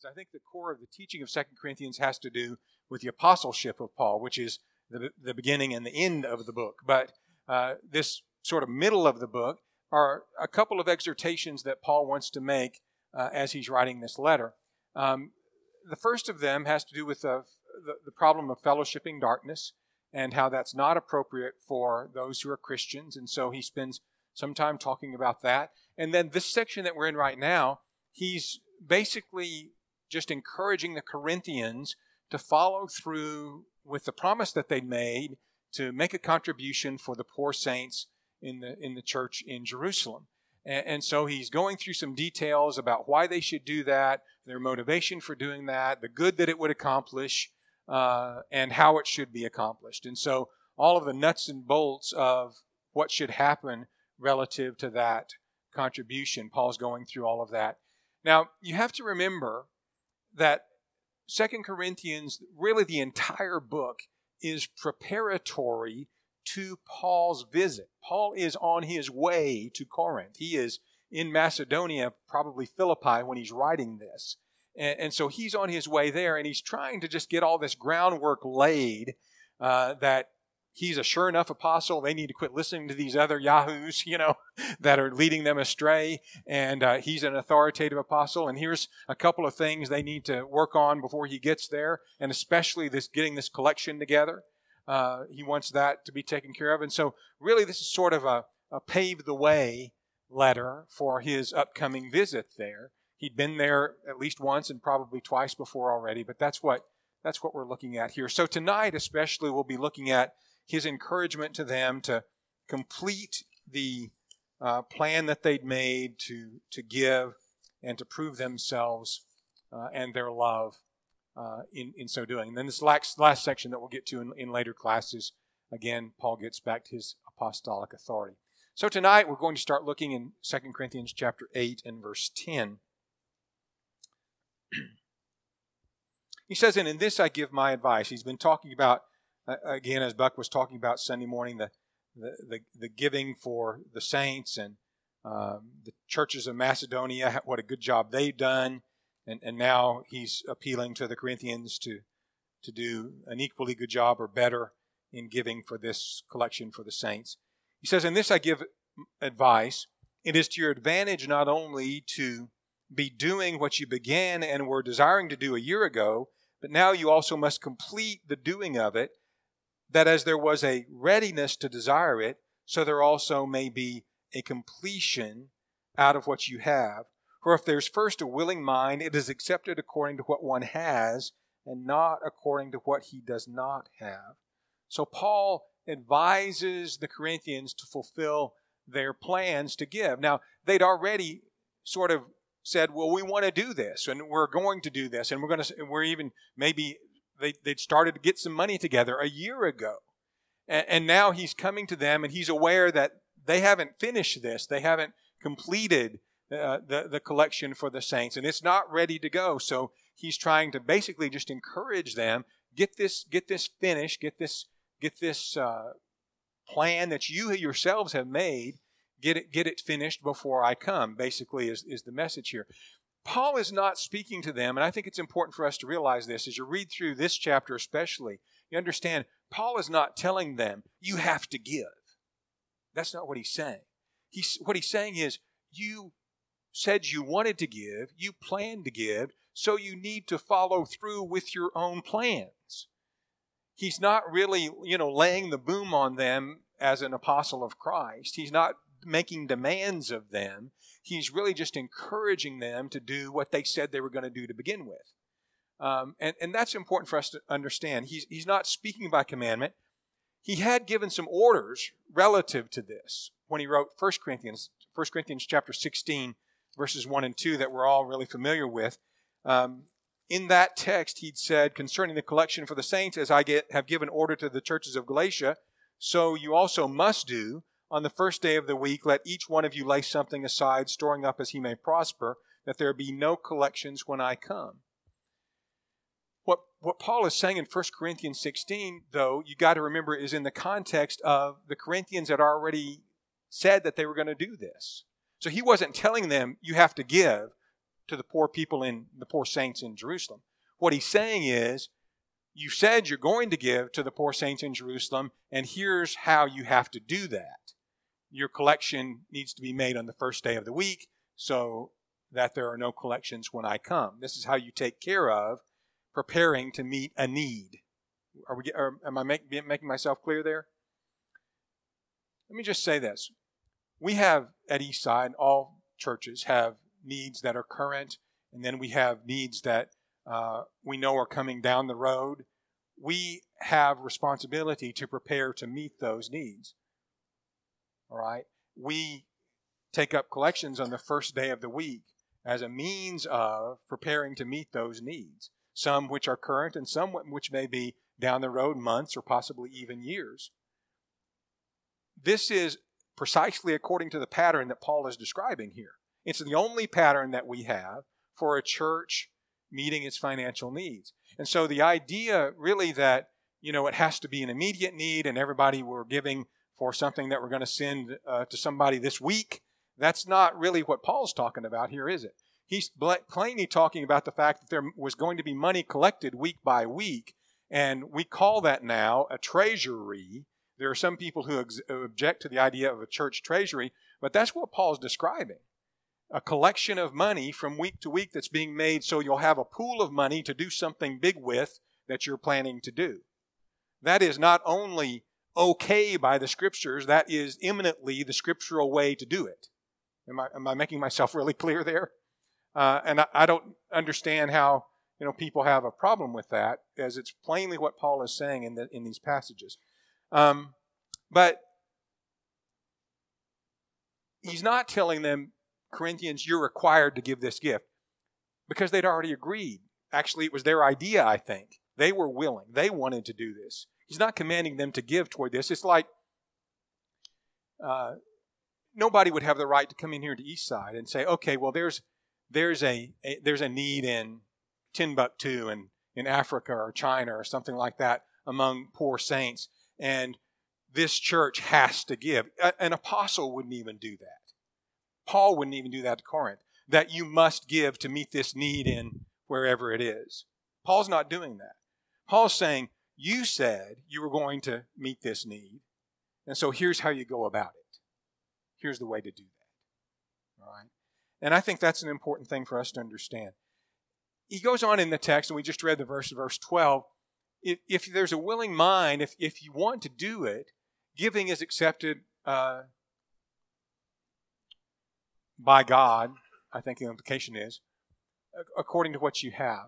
Corinthians. I think the core of the teaching of 2 Corinthians has to do with the apostleship of Paul, which is the beginning and the end of the book. But this sort of middle of the book are a couple of exhortations that Paul wants to make as he's writing this letter. The first of them has to do with the problem of fellowshipping darkness and how that's not appropriate for those who are Christians. And so he spends some time talking about that. And then this section that we're in right now, he's basically just encouraging the Corinthians to follow through with the promise that they made to make a contribution for the poor saints in the church in Jerusalem. And so he's going through some details about why they should do that, their motivation for doing that, the good that it would accomplish, and how it should be accomplished. And so all of the nuts and bolts of what should happen relative to that contribution, Paul's going through all of that. Now, you have to remember that 2 Corinthians, really the entire book, is preparatory to Paul's visit. Paul is on his way to Corinth. He is in Macedonia, probably Philippi, when he's writing this. And so he's on his way there, and he's trying to just get all this groundwork laid that he's a sure enough apostle. They need to quit listening to these other yahoos, that are leading them astray. And he's an authoritative apostle. And here's a couple of things they need to work on before he gets there, and especially getting this collection together. He wants that to be taken care of. And so really this is sort of a pave the way letter for his upcoming visit there. He'd been there at least once and probably twice before already, but that's what we're looking at here. So tonight especially we'll be looking at his encouragement to them to complete the plan that they'd made to give and to prove themselves and their love in so doing. And then this last section that we'll get to in later classes, again, Paul gets back to his apostolic authority. So tonight we're going to start looking in 2 Corinthians chapter 8 and verse 10. He says, "And in this I give my advice." He's been talking about, again, as Buck was talking about Sunday morning, the giving for the saints and the churches of Macedonia, what a good job they've done. And now he's appealing to the Corinthians to do an equally good job or better in giving for this collection for the saints. He says, "In this I give advice. It is to your advantage not only to be doing what you began and were desiring to do a year ago, but now you also must complete the doing of it, that as there was a readiness to desire it, so there also may be a completion out of what you have. For if there's first a willing mind, it is accepted according to what one has, and not according to what he does not have." So Paul advises the Corinthians to fulfill their plans to give. Now, they'd already sort of said, well, we want to do this, and we're going to do this, and they'd started to get some money together a year ago. And now he's coming to them, and he's aware that they haven't finished this. They haven't completed the collection for the saints, and it's not ready to go. So he's trying to basically just encourage them, get this finished, get this plan that you yourselves have made, get it finished before I come, basically is the message here. Paul is not speaking to them, and I think it's important for us to realize this as you read through this chapter especially. You understand, Paul is not telling them, you have to give. That's not what he's saying. What he's saying is, you said you wanted to give, you planned to give, so you need to follow through with your own plans. He's not really, laying the boom on them as an apostle of Christ. He's not making demands of them. He's really just encouraging them to do what they said they were going to do to begin with. And that's important for us to understand. He's not speaking by commandment. He had given some orders relative to this when he wrote 1 Corinthians chapter 16, verses 1 and 2 that we're all really familiar with. In that text, he'd said, concerning the collection for the saints, as I have given order to the churches of Galatia, so you also must do. On the first day of the week, let each one of you lay something aside, storing up as he may prosper, that there be no collections when I come. What Paul is saying in 1 Corinthians 16, though, you got to remember, is in the context of the Corinthians had already said that they were going to do this. So he wasn't telling them, you have to give. to the poor people the poor saints in Jerusalem. What he's saying is, you said you're going to give to the poor saints in Jerusalem, and here's how you have to do that. Your collection needs to be made on the first day of the week so that there are no collections when I come. This is how you take care of preparing to meet a need. Am I making myself clear there? Let me just say this. We have at Eastside, all churches have needs that are current, and then we have needs that we know are coming down the road. We have responsibility to prepare to meet those needs. All right? We take up collections on the first day of the week as a means of preparing to meet those needs, some which are current and some which may be down the road months or possibly even years. This is precisely according to the pattern that Paul is describing here. It's the only pattern that we have for a church meeting its financial needs. And so the idea really that, it has to be an immediate need and everybody we're giving for something that we're going to send to somebody this week, that's not really what Paul's talking about here, is it? He's plainly talking about the fact that there was going to be money collected week by week, and we call that now a treasury. There are some people who object to the idea of a church treasury, but that's what Paul's describing. A collection of money from week to week that's being made so you'll have a pool of money to do something big with that you're planning to do. That is not only okay by the Scriptures, that is eminently the scriptural way to do it. Am I making myself really clear there? And I don't understand how people have a problem with that, as it's plainly what Paul is saying in these passages. But he's not telling them, Corinthians, you're required to give this gift, because they'd already agreed. Actually, it was their idea, I think. They were willing. They wanted to do this. He's not commanding them to give toward this. It's like nobody would have the right to come in here to Eastside and say, okay, well, there's a need in Timbuktu and in Africa or China or something like that among poor saints, and this church has to give. An apostle wouldn't even do that. Paul wouldn't even do that to Corinth, that you must give to meet this need in wherever it is. Paul's not doing that. Paul's saying, you said you were going to meet this need, and so here's how you go about it. Here's the way to do that. All right? And I think that's an important thing for us to understand. He goes on in the text, and we just read the verse 12. If there's a willing mind, if you want to do it, giving is accepted by God, I think the implication is, according to what you have.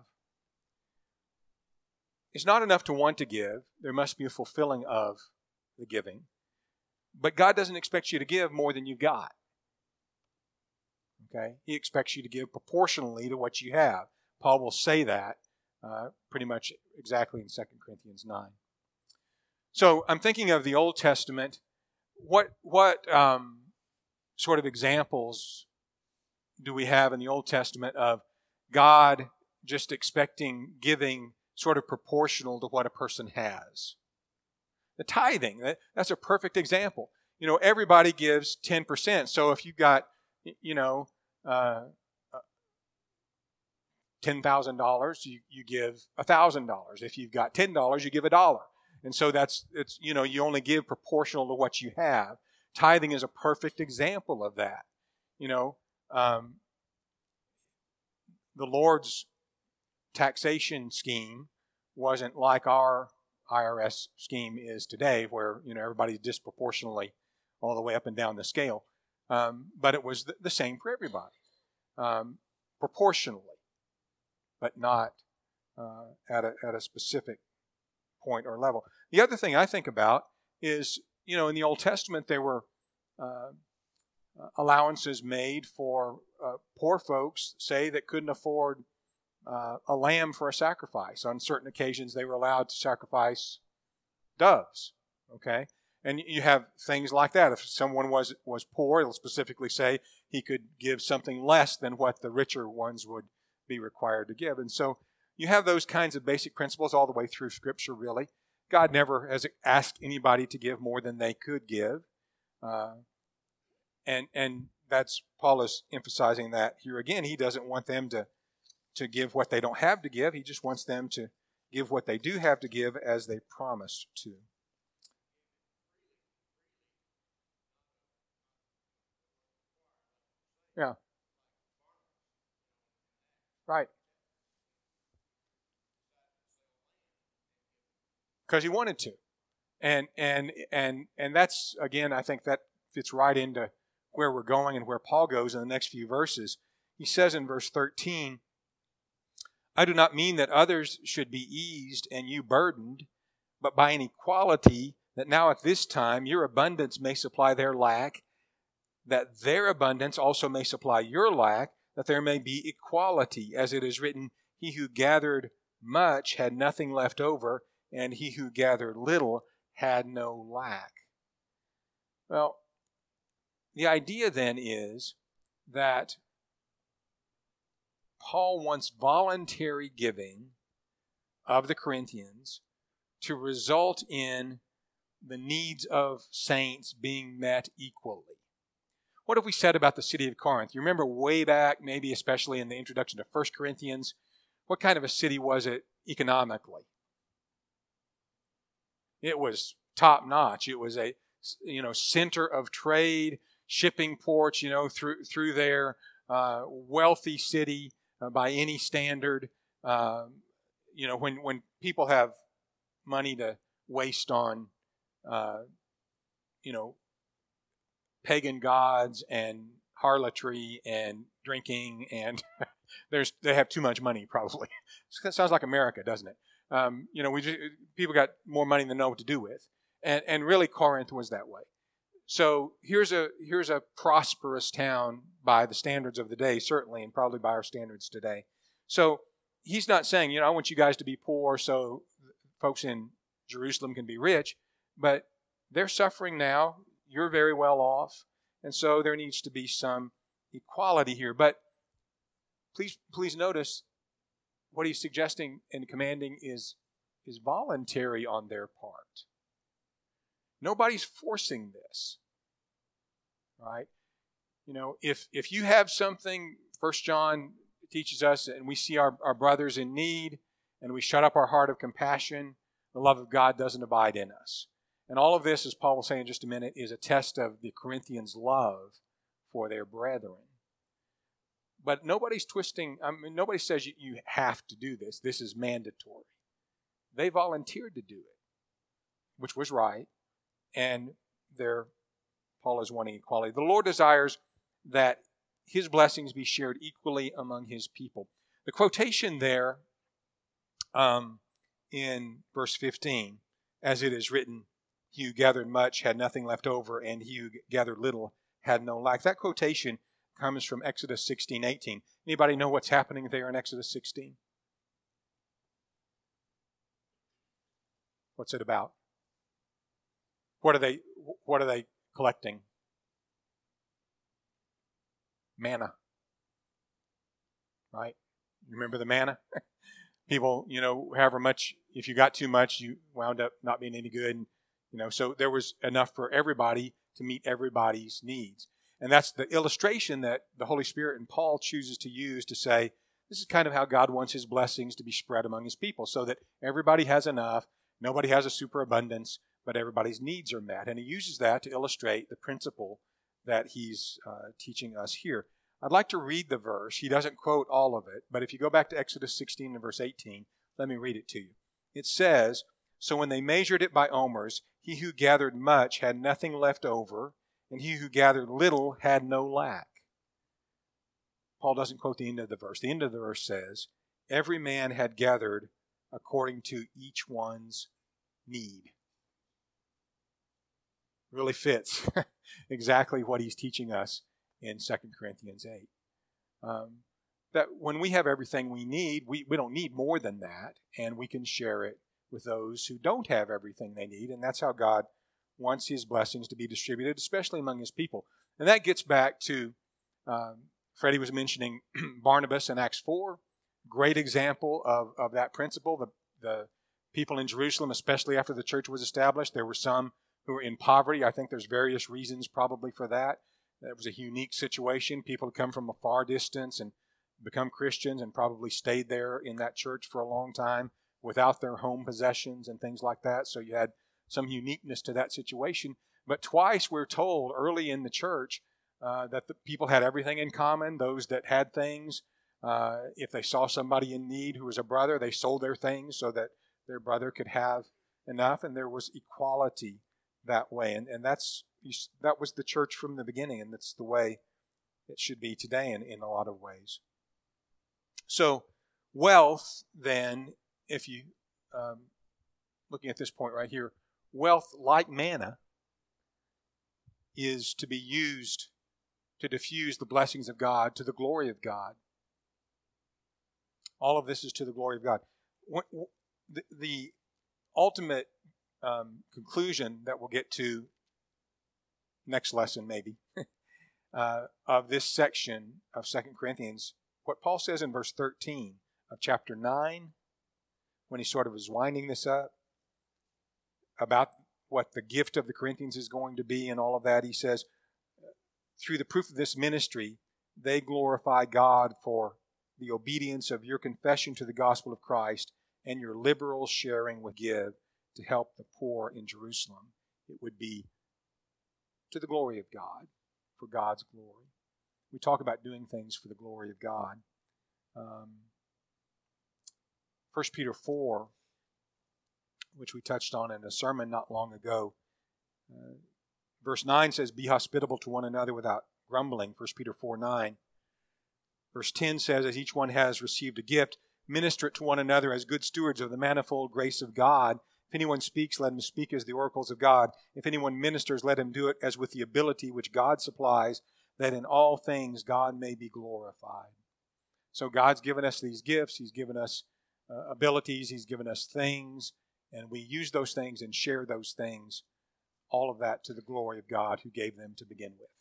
It's not enough to want to give. There must be a fulfilling of the giving. But God doesn't expect you to give more than you've got. Okay? He expects you to give proportionally to what you have. Paul will say that pretty much exactly in 2 Corinthians 9. So I'm thinking of the Old Testament. What sort of examples do we have in the Old Testament of God just expecting giving sort of proportional to what a person has? The tithing, that's a perfect example. Everybody gives 10%. So if you've got, $10,000, you give $1,000. If you've got $10, you give $1. And so you only give proportional to what you have. Tithing is a perfect example of that. The Lord's taxation scheme wasn't like our IRS scheme is today, where everybody's disproportionately all the way up and down the scale. But it was the same for everybody, proportionally, but not at a specific point or level. The other thing I think about is, in the Old Testament there were allowances made for poor folks, say, that couldn't afford a lamb for a sacrifice. On certain occasions, they were allowed to sacrifice doves. Okay, and you have things like that. If someone was poor, it'll specifically say he could give something less than what the richer ones would be required to give. And so you have those kinds of basic principles all the way through Scripture. Really, God never has asked anybody to give more than they could give. And that's Paul is emphasizing that here again. He doesn't want them to give what they don't have to give. He just wants them to give what they do have to give as they promised to. Yeah. Right. Because he wanted to. And that's, again, I think that fits right into where we're going and where Paul goes in the next few verses. He says in verse 13, I do not mean that others should be eased and you burdened, but by an equality, that now at this time your abundance may supply their lack, that their abundance also may supply your lack, that there may be equality. As it is written, he who gathered much had nothing left over, and he who gathered little had no lack. Well, the idea then is that Paul wants voluntary giving of the Corinthians to result in the needs of saints being met equally. What have we said about the city of Corinth? You remember way back, maybe especially in the introduction to 1 Corinthians, what kind of a city was it economically? It was top-notch. It was a center of trade, shipping ports, through their wealthy city by any standard. When people have money to waste on, pagan gods and harlotry and drinking, and they have too much money probably. It sounds like America, doesn't it? People got more money than know what to do with, and really Corinth was that way. So here's a prosperous town by the standards of the day, certainly, and probably by our standards today. So he's not saying, I want you guys to be poor so folks in Jerusalem can be rich, but they're suffering now. You're very well off, and so there needs to be some equality here. But please notice what he's suggesting and commanding is voluntary on their part. Nobody's forcing this, right? If you have something, 1 John teaches us, and we see our brothers in need, and we shut up our heart of compassion, the love of God doesn't abide in us. And all of this, as Paul will say in just a minute, is a test of the Corinthians' love for their brethren. But nobody's twisting, nobody says you have to do this. This is mandatory. They volunteered to do it, which was right. And Paul is wanting equality. The Lord desires that his blessings be shared equally among his people. The quotation there in verse 15, as it is written, he who gathered much had nothing left over, and he who gathered little had no lack. That quotation comes from Exodus 16:18. Anybody know what's happening there in Exodus 16? What's it about? What are they collecting? Manna. Right? Remember the manna? People, however much, if you got too much, you wound up not being any good. So there was enough for everybody to meet everybody's needs. And that's the illustration that the Holy Spirit and Paul chooses to use to say, this is kind of how God wants his blessings to be spread among his people, so that everybody has enough, nobody has a superabundance, but everybody's needs are met. And he uses that to illustrate the principle that he's teaching us here. I'd like to read the verse. He doesn't quote all of it, but if you go back to Exodus 16 and verse 18, let me read it to you. It says, so when they measured it by omers, he who gathered much had nothing left over, and he who gathered little had no lack. Paul doesn't quote the end of the verse. The end of the verse says, every man had gathered according to each one's need. Really fits exactly what he's teaching us in 2 Corinthians 8. That when we have everything we need, we don't need more than that, and we can share it with those who don't have everything they need, and that's how God wants his blessings to be distributed, especially among his people. And that gets back to, Freddie was mentioning Barnabas in Acts 4, great example of that principle. The people in Jerusalem, especially after the church was established, there were some who were in poverty. I think there's various reasons probably for that. It was a unique situation. People had come from a far distance and become Christians and probably stayed there in that church for a long time without their home possessions and things like that. So you had some uniqueness to that situation. But twice we're told early in the church that the people had everything in common. Those that had things, if they saw somebody in need who was a brother, they sold their things so that their brother could have enough, and there was equality that way. And that was the church from the beginning, and that's the way it should be today in a lot of ways. So wealth, then, if you, looking at this point right here, wealth, like manna, is to be used to diffuse the blessings of God to the glory of God. All of this is to the glory of God. The ultimate conclusion that we'll get to next lesson maybe of this section of 2 Corinthians, what Paul says in verse 13 of chapter 9, when he sort of is winding this up about what the gift of the Corinthians is going to be and all of that, he says, through the proof of this ministry, they glorify God for the obedience of your confession to the gospel of Christ and your liberal sharing with give to help the poor in Jerusalem. It would be to the glory of God, for God's glory. We talk about doing things for the glory of God. 1 Peter 4, which we touched on in a sermon not long ago, verse 9 says, be hospitable to one another without grumbling, 1 Peter 4:9. Verse 10 says, as each one has received a gift, minister it to one another as good stewards of the manifold grace of God. If anyone speaks, let him speak as the oracles of God. If anyone ministers, let him do it as with the ability which God supplies, that in all things God may be glorified. So God's given us these gifts. He's given us abilities. He's given us things. And we use those things and share those things, all of that to the glory of God who gave them to begin with.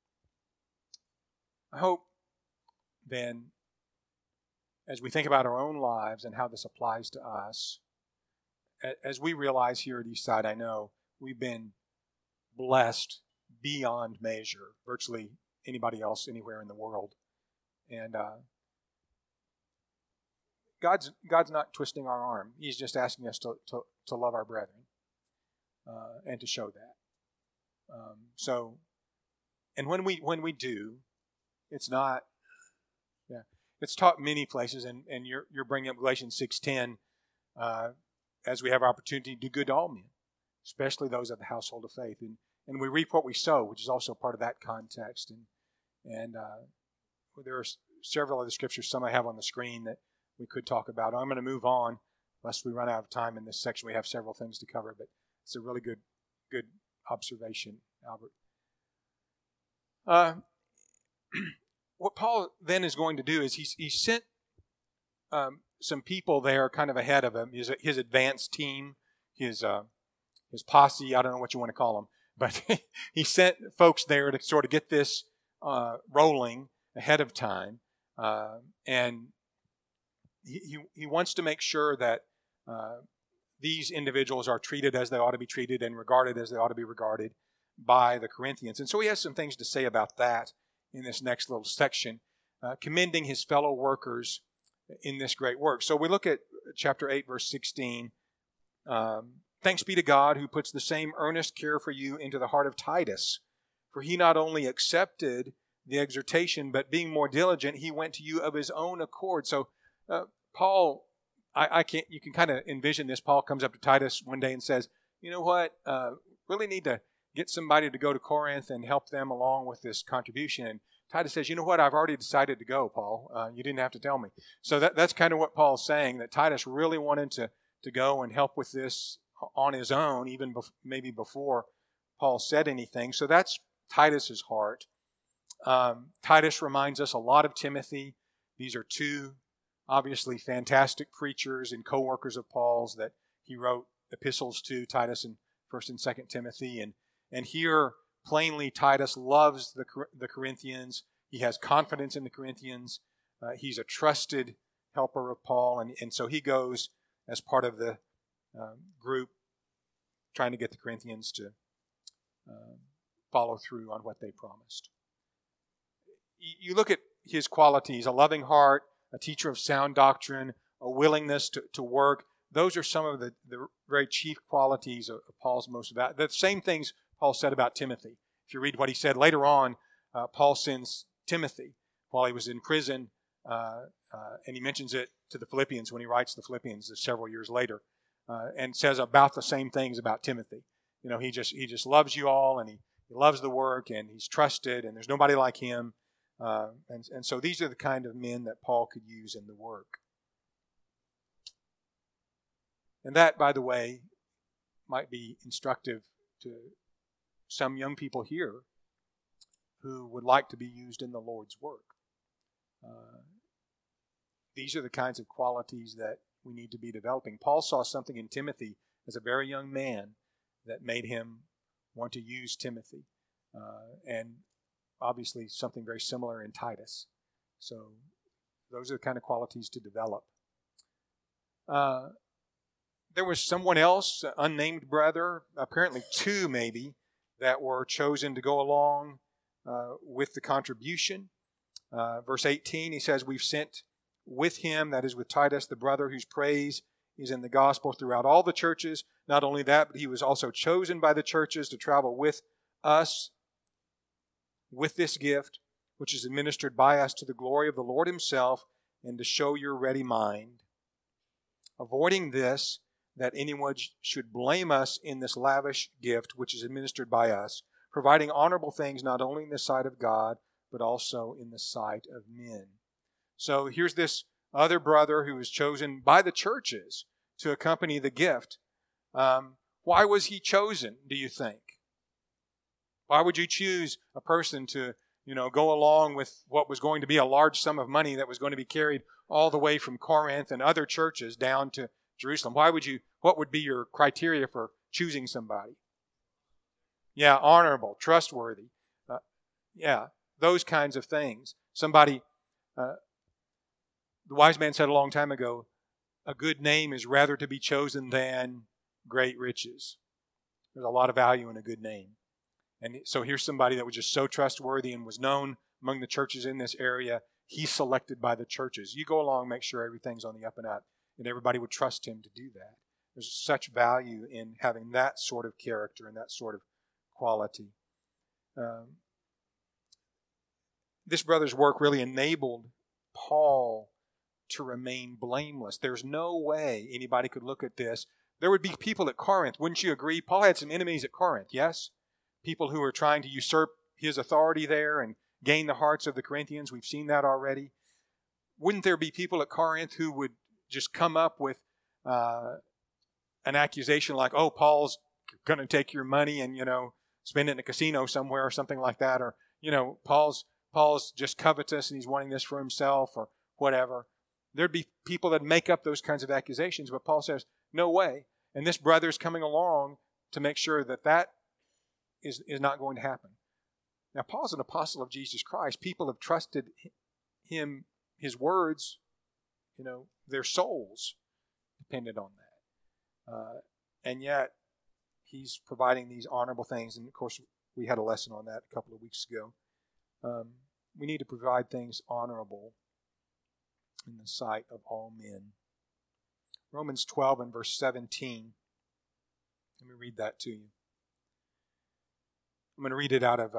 I hope then, as we think about our own lives and how this applies to us, as we realize here at Eastside, I know we've been blessed beyond measure, virtually anybody else anywhere in the world. And God's not twisting our arm. He's just asking us to love our brethren and to show that. And when we do, it's not. Yeah, it's taught many places, and you're bringing up Galatians 6:10 as we have opportunity to do good to all men, especially those of the household of faith, and we reap what we sow, which is also part of that context. And there are several other scriptures, some I have on the screen that we could talk about. I'm going to move on, lest we run out of time in this section. We have several things to cover, but it's a really good observation, Albert. What Paul then is going to do is he sent some people there kind of ahead of him, his advance team, his posse, I don't know what you want to call them, but he sent folks there to sort of get this rolling ahead of time. And he wants to make sure that these individuals are treated as they ought to be treated and regarded as they ought to be regarded by the Corinthians. And so he has some things to say about that in this next little section, commending his fellow workers in this great work. So we look at chapter 8, verse 16. Thanks be to God who puts the same earnest care for you into the heart of Titus. For he not only accepted the exhortation, but being more diligent, he went to you of his own accord. So Paul, you can kind of envision this. Paul comes up to Titus one day and says, you know what, really need to get somebody to go to Corinth and help them along with this contribution. And Titus says, you know what, I've already decided to go, Paul. You didn't have to tell me. So that's kind of what Paul's saying, that Titus really wanted to go and help with this on his own, even maybe before Paul said anything. So that's Titus's heart. Titus reminds us a lot of Timothy. These are two obviously fantastic preachers and co-workers of Paul's that he wrote epistles to, Titus and 1st and 2nd Timothy. And here, plainly, Titus loves the Corinthians. He has confidence in the Corinthians. He's a trusted helper of Paul. And so he goes as part of the group trying to get the Corinthians to follow through on what they promised. you look at his qualities: a loving heart, a teacher of sound doctrine, a willingness to work. Those are some of the very chief qualities of Paul's most valuable. The same things Paul said about Timothy. If you read what he said later on, Paul sends Timothy while he was in prison, and he mentions it to the Philippians when he writes the Philippians several years later, and says about the same things about Timothy. You know, he just loves you all, and he loves the work, and he's trusted, and there's nobody like him. And so these are the kind of men that Paul could use in the work. And that, by the way, might be instructive to some young people here who would like to be used in the Lord's work. These are the kinds of qualities that we need to be developing. Paul saw something in Timothy as a very young man that made him want to use Timothy. And obviously something very similar in Titus. So those are the kind of qualities to develop. There was someone else, unnamed brother, apparently two maybe, that were chosen to go along with the contribution. Verse 18, he says, we've sent with him, that is with Titus, the brother whose praise is in the gospel throughout all the churches. Not only that, but he was also chosen by the churches to travel with us with this gift, which is administered by us to the glory of the Lord himself, and to show your ready mind. Avoiding this, that anyone should blame us in this lavish gift which is administered by us, providing honorable things not only in the sight of God, but also in the sight of men. So here's this other brother who was chosen by the churches to accompany the gift. Why was he chosen, do you think? Why would you choose a person to, go along with what was going to be a large sum of money that was going to be carried all the way from Corinth and other churches down to Jerusalem? What would be your criteria for choosing somebody? Yeah, honorable, trustworthy. Those kinds of things. Somebody, the wise man said a long time ago, a good name is rather to be chosen than great riches. There's a lot of value in a good name. And so here's somebody that was just so trustworthy and was known among the churches in this area. He's selected by the churches. You go along, make sure everything's on the up and up, and everybody would trust him to do that. There's such value in having that sort of character and that sort of quality. This brother's work really enabled Paul to remain blameless. There's no way anybody could look at this. There would be people at Corinth, wouldn't you agree? Paul had some enemies at Corinth, yes? People who were trying to usurp his authority there and gain the hearts of the Corinthians. We've seen that already. Wouldn't there be people at Corinth who would just come up with an accusation like, oh, Paul's going to take your money and, spend it in a casino somewhere or something like that, or, Paul's just covetous and he's wanting this for himself or whatever. There'd be people that make up those kinds of accusations, but Paul says, no way. And this brother's coming along to make sure that is not going to happen. Now, Paul's an apostle of Jesus Christ. People have trusted him, his words, their souls depended on that. And yet, he's providing these honorable things. And, of course, we had a lesson on that a couple of weeks ago. We need to provide things honorable in the sight of all men. Romans 12 and verse 17. Let me read that to you. I'm going to read it out of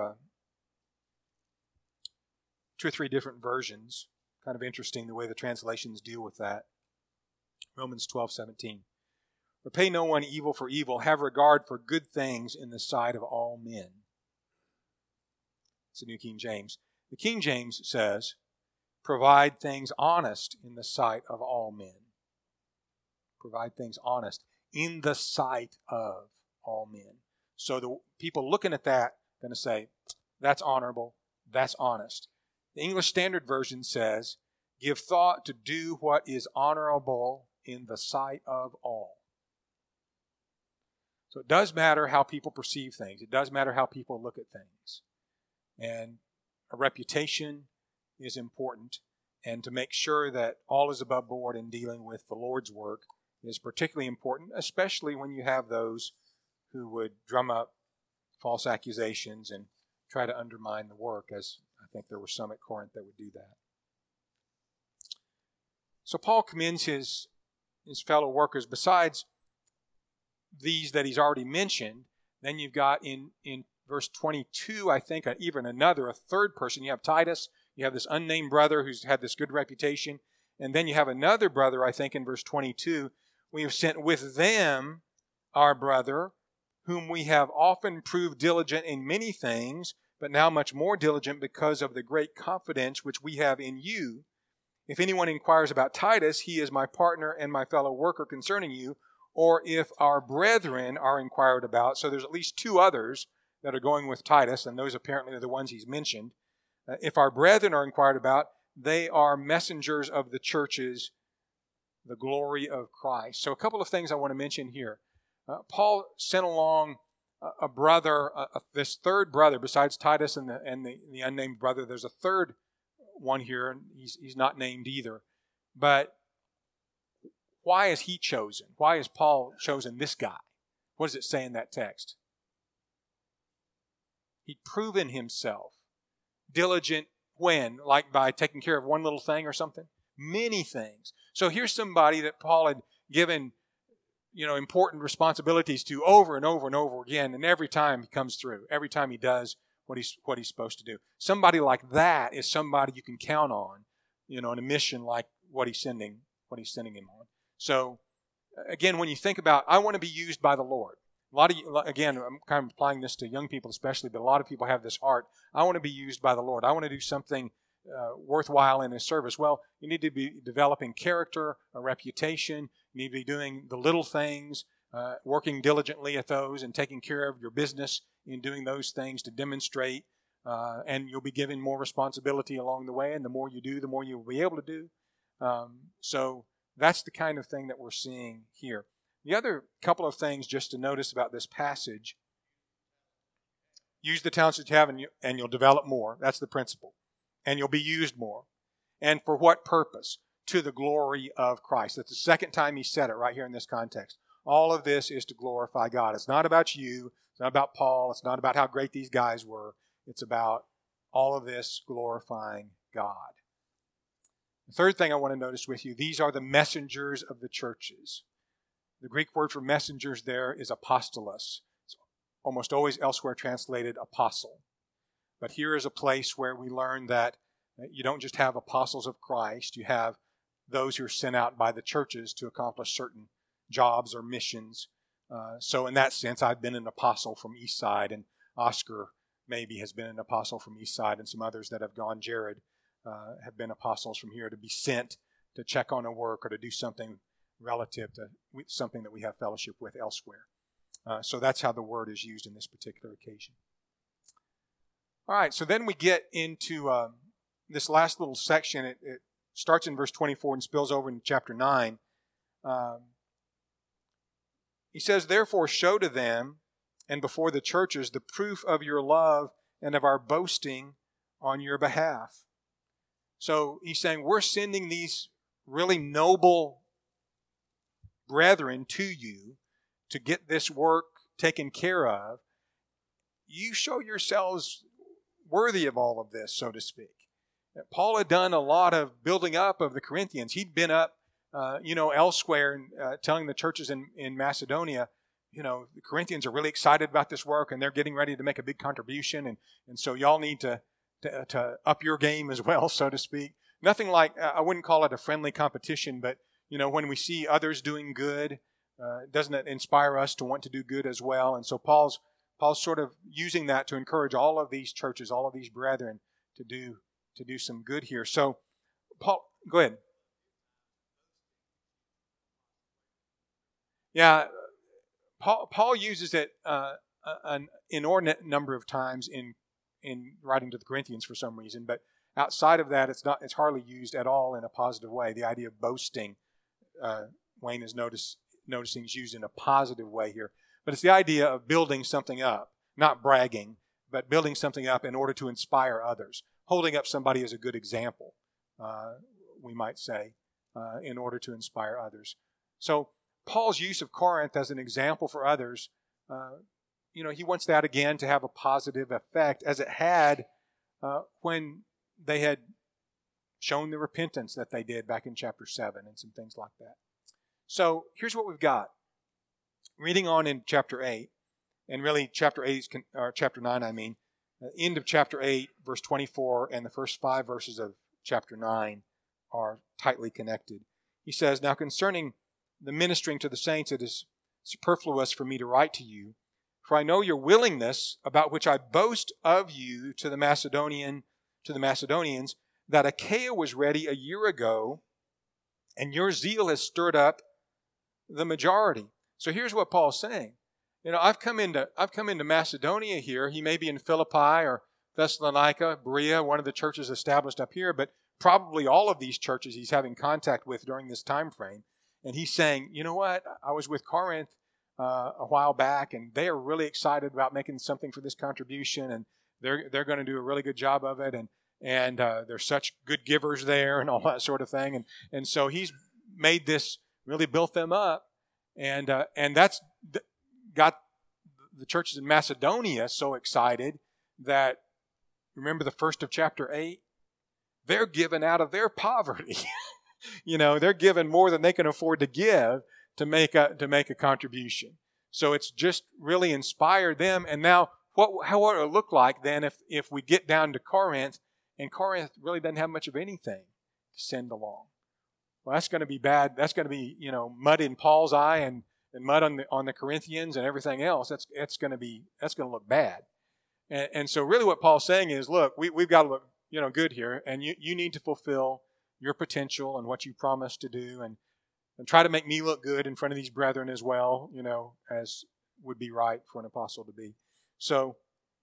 2 or 3 different versions. Kind of interesting the way the translations deal with that. Romans 12:17. Repay no one evil for evil. Have regard for good things in the sight of all men. It's the New King James. The King James says, provide things honest in the sight of all men. Provide things honest in the sight of all men. So the people looking at that are going to say, that's honorable, that's honest. The English Standard Version says, give thought to do what is honorable in the sight of all. So it does matter how people perceive things. It does matter how people look at things. And a reputation is important. And to make sure that all is above board in dealing with the Lord's work is particularly important, especially when you have those who would drum up false accusations and try to undermine the work, as I think there were some at Corinth that would do that. So Paul commends his fellow workers. Besides these that he's already mentioned, then you've got in verse 22, I think, even a third person. You have Titus. You have this unnamed brother who's had this good reputation. And then you have another brother, I think, in verse 22. We have sent with them our brother, whom we have often proved diligent in many things, but now much more diligent because of the great confidence which we have in you. If anyone inquires about Titus, he is my partner and my fellow worker concerning you. Or if our brethren are inquired about, so there's at least two others that are going with Titus, and those apparently are the ones he's mentioned. If our brethren are inquired about, they are messengers of the churches, the glory of Christ. So a couple of things I want to mention here. Paul sent along a brother, this third brother, besides Titus and the unnamed brother. There's a third one here, and he's not named either. But why is he chosen? Why has Paul chosen this guy? What does it say in that text? He'd proven himself diligent when? Like by taking care of one little thing or something? Many things. So here's somebody that Paul had given, important responsibilities to over and over and over again, and every time he comes through, every time he does what he's supposed to do. Somebody like that is somebody you can count on, in a mission like what he's sending him on. So, again, when you think about, I want to be used by the Lord. Again, I'm kind of applying this to young people especially, but a lot of people have this heart. I want to be used by the Lord. I want to do something worthwhile in His service. Well, you need to be developing character, a reputation. You need to be doing the little things, working diligently at those, and taking care of your business in doing those things to demonstrate. And you'll be given more responsibility along the way, and the more you do, the more you'll be able to do. So that's the kind of thing that we're seeing here. The other couple of things just to notice about this passage: use the talents that you have, and you'll develop more. That's the principle. And you'll be used more. And for what purpose? To the glory of Christ. That's the second time he said it right here in this context. All of this is to glorify God. It's not about you. It's not about Paul. It's not about how great these guys were. It's about all of this glorifying God. The third thing I want to notice with you, these are the messengers of the churches. The Greek word for messengers there is apostolos. It's almost always elsewhere translated apostle. But here is a place where we learn that you don't just have apostles of Christ, you have those who are sent out by the churches to accomplish certain jobs or missions. So in that sense, I've been an apostle from Eastside, and Oscar maybe has been an apostle from Eastside, and some others that have gone, Jared, have been apostles from here to be sent to check on a work or to do something relative to something that we have fellowship with elsewhere. So that's how the word is used in this particular occasion. All right, so then we get into this last little section. It starts in verse 24 and spills over into chapter 9. He says, "Therefore show to them and before the churches the proof of your love and of our boasting on your behalf." So he's saying, we're sending these really noble brethren to you to get this work taken care of. You show yourselves worthy of all of this, so to speak. Paul had done a lot of building up of the Corinthians. He'd been up, elsewhere and telling the churches in Macedonia, the Corinthians are really excited about this work and they're getting ready to make a big contribution. And so y'all need to up your game as well, so to speak. Nothing like, I wouldn't call it a friendly competition, but, when we see others doing good, doesn't it inspire us to want to do good as well? And so Paul's sort of using that to encourage all of these churches, all of these brethren to do some good here. So, Paul, go ahead. Yeah, Paul uses it an inordinate number of times in writing to the Corinthians for some reason, but outside of that, it's hardly used at all in a positive way. The idea of boasting, Wayne is noticing is used in a positive way here. But it's the idea of building something up, not bragging, but building something up in order to inspire others. Holding up somebody as a good example, we might say, in order to inspire others. So Paul's use of Corinth as an example for others, he wants that again to have a positive effect as it had when they had shown the repentance that they did back in chapter 7 and some things like that. So here's what we've got. Reading on in chapter 8, and really chapter 9, I mean, the end of chapter 8, verse 24, and the first 5 verses of chapter 9 are tightly connected. He says, "Now concerning the ministering to the saints, it is superfluous for me to write to you, for I know your willingness, about which I boast of you to the Macedonians, that Achaia was ready a year ago, and your zeal has stirred up the majority." So here's what Paul's saying. I've come into Macedonia here. He may be in Philippi or Thessalonica, Berea, one of the churches established up here, but probably all of these churches he's having contact with during this time frame. And he's saying, you know what? I was with Corinth a while back, and they are really excited about making something for this contribution, and they're going to do a really good job of it, and they're such good givers there and all that sort of thing. And so he's made this, really built them up, and that's got the churches in Macedonia so excited that, remember the first of chapter 8? They're giving out of their poverty. They're giving more than they can afford to give to make a contribution. So it's just really inspired them. And now, how would it look like then if we get down to Corinth, and Corinth really doesn't have much of anything to send along? Well, that's going to be bad. That's going to be mud in Paul's eye and mud on the Corinthians and everything else. That's going to look bad. And so really what Paul's saying is, look, we've got to look good here, and you need to fulfill your potential and what you promised to do, and try to make me look good in front of these brethren as well, as would be right for an apostle to be. So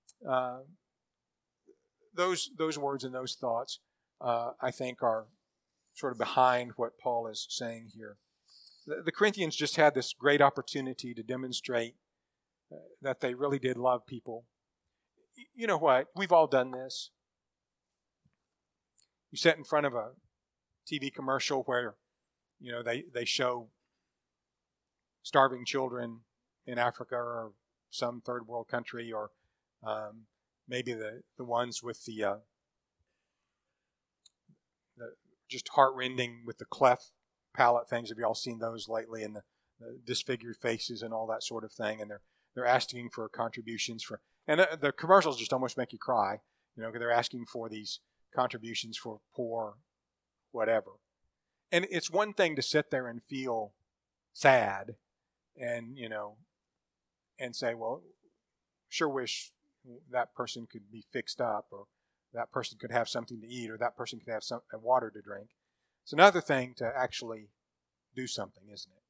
those words and those thoughts, I think, are sort of behind what Paul is saying here. The Corinthians just had this great opportunity to demonstrate that they really did love people. You know what? We've all done this. You sit in front of a TV commercial where, they show starving children in Africa or some third world country, or maybe the ones with the just heart-rending with the cleft palate things. Have you all seen those lately? And the disfigured faces and all that sort of thing. And they're asking for contributions and the commercials just almost make you cry. Because they're asking for these contributions for poor, whatever. And it's one thing to sit there and feel sad, and and say, well, sure wish that person could be fixed up, or that person could have something to eat, or that person could have some water to drink. It's another thing to actually do something, isn't it?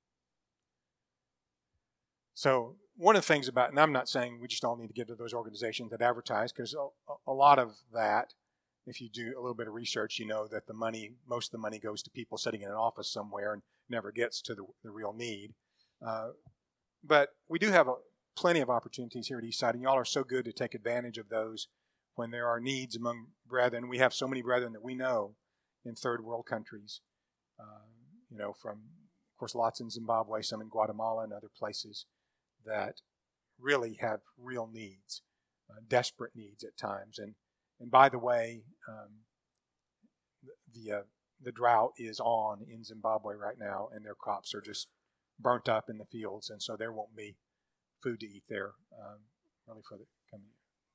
So one of the things about, and I'm not saying we just all need to give to those organizations that advertise, because a lot of that, if you do a little bit of research, you know that most of the money goes to people sitting in an office somewhere and never gets to the real need. But we do have plenty of opportunities here at Eastside, and y'all are so good to take advantage of those when there are needs among brethren. We have so many brethren that we know in third world countries, from, of course, lots in Zimbabwe, some in Guatemala and other places that really have real needs, desperate needs at times. And by the way, the drought is on in Zimbabwe right now, and their crops are just burnt up in the fields, and so there won't be food to eat there really for the coming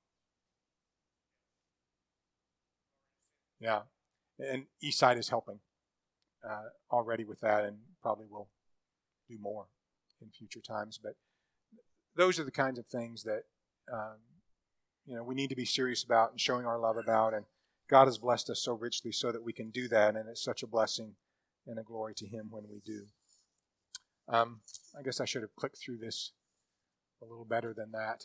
year. Yeah, and Eastside is helping already with that, and probably will do more in future times. But those are the kinds of things that we need to be serious about and showing our love about, and God has blessed us so richly so that we can do that, and it's such a blessing and a glory to Him when we do. I guess I should have clicked through this a little better than that,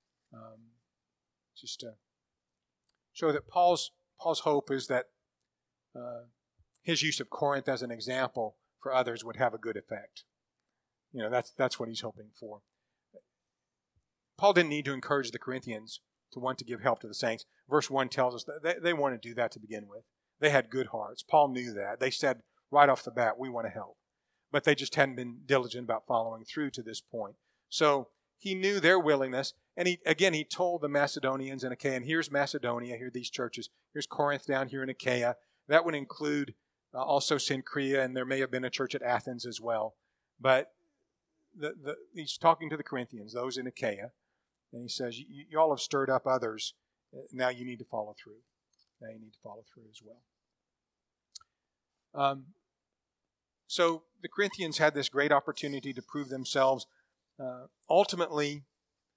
just to show that Paul's hope is that his use of Corinth as an example for others would have a good effect. That's what he's hoping for. Paul didn't need to encourage the Corinthians to want to give help to the saints. Verse 1 tells us that they want to do that to begin with. They had good hearts. Paul knew that. They said right off the bat, we want to help. But they just hadn't been diligent about following through to this point. So he knew their willingness, And he told the Macedonians and Achaia, and here's Macedonia, here are these churches, here's Corinth down here in Achaia. That would include also Cenchrea, and there may have been a church at Athens as well. But he's talking to the Corinthians, those in Achaia, and he says, you all have stirred up others. Now you need to follow through. Now you need to follow through as well. So the Corinthians had this great opportunity to prove themselves. Ultimately,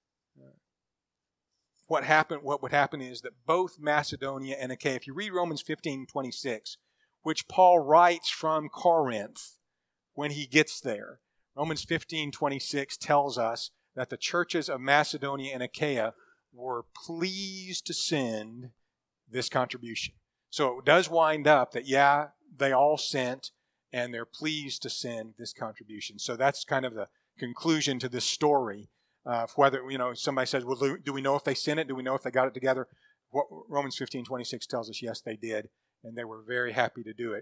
what would happen is that both Macedonia and Achaia, if you read Romans 15:26, which Paul writes from Corinth when he gets there, Romans 15:26 tells us that the churches of Macedonia and Achaia were pleased to send this contribution. So it does wind up that, yeah, they all sent, and they're pleased to send this contribution. So that's kind of the conclusion to this story. Whether, somebody says, well, do we know if they sent it? Do we know if they got it together? What Romans 15:26 tells us, yes, they did, and they were very happy to do it.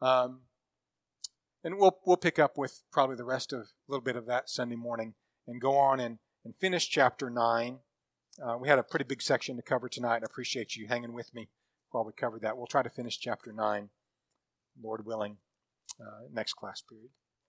And we'll pick up with probably the rest of a little bit of that Sunday morning and go on and finish chapter 9. We had a pretty big section to cover tonight, and I appreciate you hanging with me while we covered that. We'll try to finish chapter 9, Lord willing, next class period.